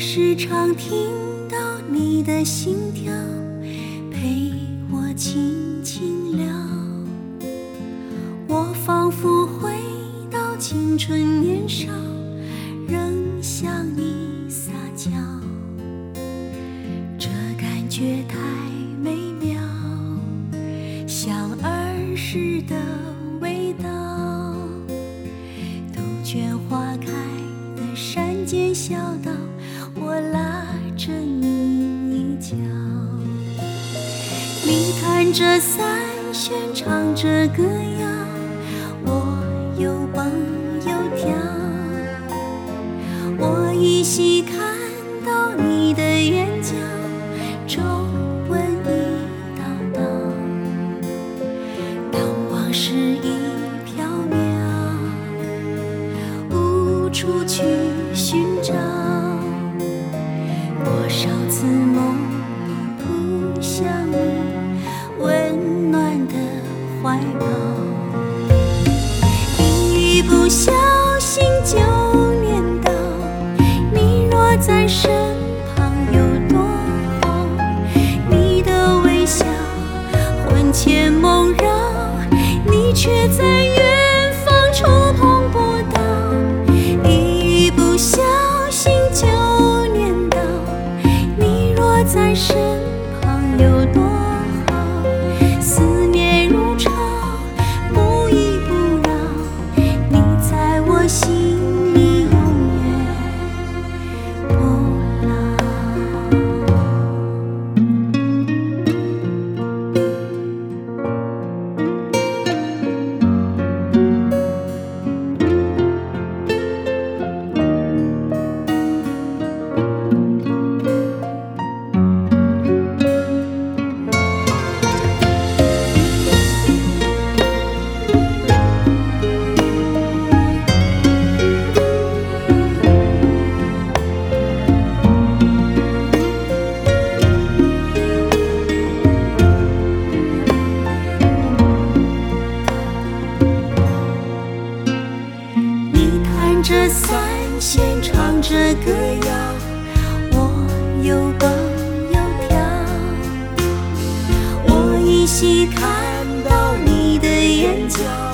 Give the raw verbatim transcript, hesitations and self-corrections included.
时常听到你的心跳，陪我轻轻聊。我仿佛回到青春年少，仍向你撒娇。这感觉太美妙，像儿时的味道。杜鹃花开的山间小道，我拉着你一脚。你弹着三弦，唱着歌谣，我又蹦又跳。我依稀看到你的眼角，皱纹一道道。当往事已缥缈，无处去寻找，多少次梦里扑向你温暖的怀抱。一不小心就念到，你若在身旁有多好。你的微笑魂牵梦绕，你却在远方触碰不到。一不小心就念到，你若在身旁有多好。思念如潮，不依不饶，你在我心里永远不老。这三弦唱着歌谣，我又蹦又跳。我依稀看到你的眼角，